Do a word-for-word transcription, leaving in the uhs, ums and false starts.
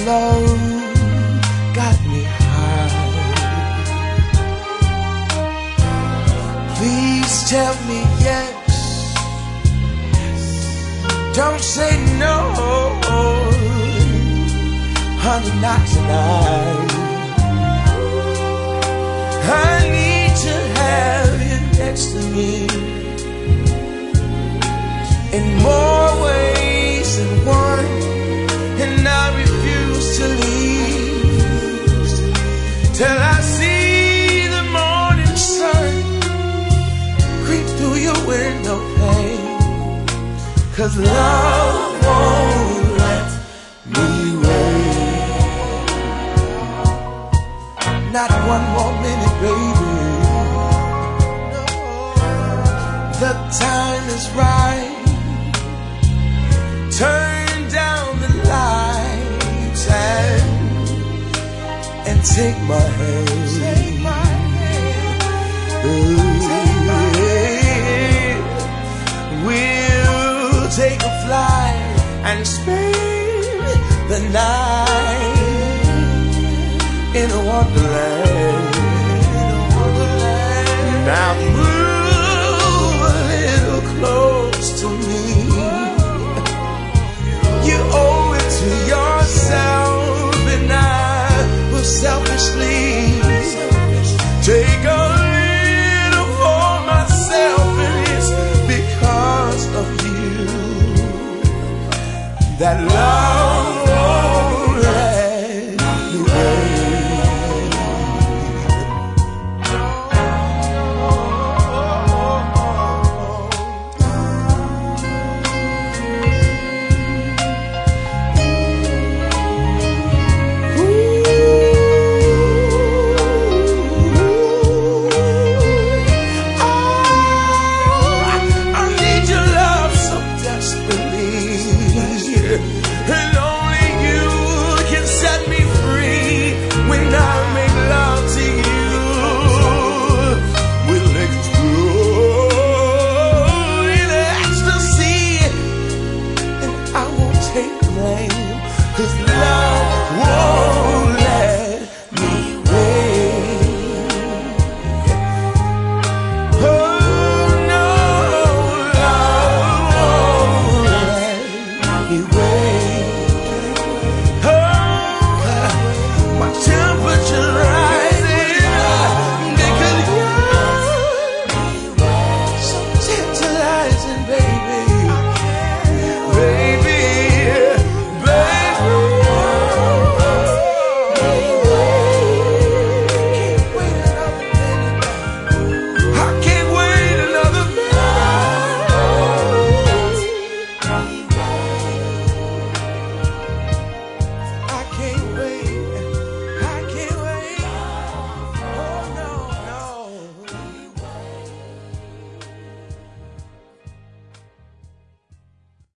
love got me high. Please tell me yes. Don't say no, honey, not tonight. I need to have you next to me in more ways than one, and I refuse to leave till I see the morning sun creep through your window pane. 'Cause love won't let me wait. Not one more minute, baby. The time is right. Turn down the lights and, and take my hand. Take my hand. Take my hand. We'll take a flight and spend the night in a wonderland. Now move a little close to me. You owe it to yourself, and I will selfishly take a little for myself, and it's because of you that love